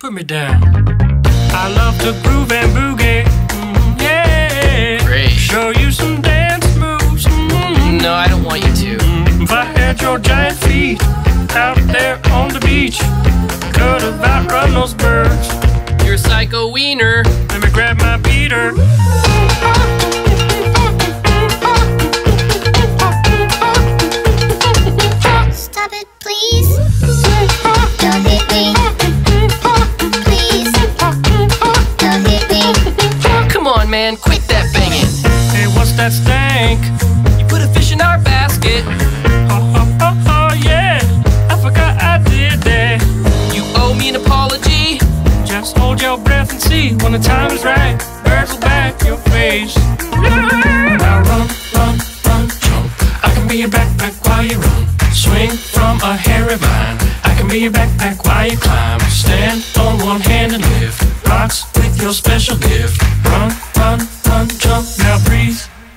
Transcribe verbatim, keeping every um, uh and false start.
put me down. I love to groove and boogie, mm, yeah. Great. Show you some dance moves, mm, No, I don't want you to. If I had your giant feet out there on the beach, could have outrun those birds. You're a psycho wiener. Let me grab my beater. Stop it, please. Don't hit me. Please. Don't hit me. Come on, man, quit that banging. Hey, what's that stank? You put a fish in our basket. Oh, oh, oh, oh, yeah. I forgot I did that. You owe me an apology. Just hold your breath and see when the time is right. Birds will back your face. Now run, run, run, jump. I can be your backpack while you run. Swing from a hairy vine. I can be your backpack while you climb. Stand on one hand and lift rocks with your special gift. Run, run,